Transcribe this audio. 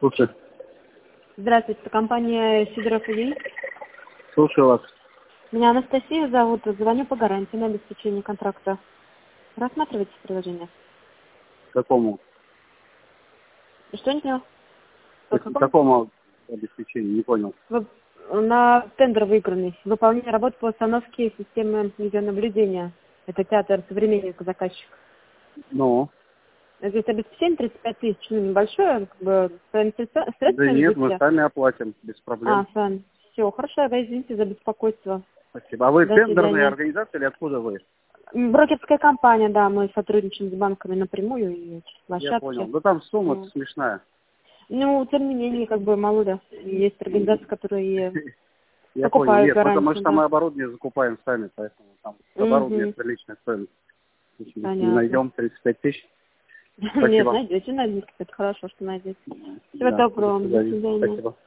Слушай, Здравствуйте, это компания Сидоров ИИ. слушаю вас. Меня Анастасия зовут, звоню по гарантии на обеспечение контракта. Рассматривайте приложение. Какому? Что не понял? По какому? Какому обеспечению? Не понял. На тендер выигранный. Выполнение работ по установке системы видеонаблюдения. Это театр «Современник» заказчик. Ну? Здесь обеспечение 35 тысяч, ну небольшое, как бы своими средствами Да нет, мы будете? сами оплатим, без проблем. Сами. Все, хорошо, да, извините за беспокойство. Спасибо. А вы До тендерная свидания. организация или откуда вы? Брокерская компания, да, мы сотрудничаем с банками напрямую и через Я понял. площадки. Да там сумма Вот. смешная. Ну, тем не менее, как бы мало ли. Есть организации, которые Я понял. покупают Нет, потому гарантию, что мы да. оборудование закупаем сами, поэтому там оборудование Угу, приличная стоимость. Если не понятно. найдем 35 тысяч. Нет, Спасибо. найдете, это хорошо, что найдете. Всего Да, до доброго вам, до свидания. свидания. Спасибо.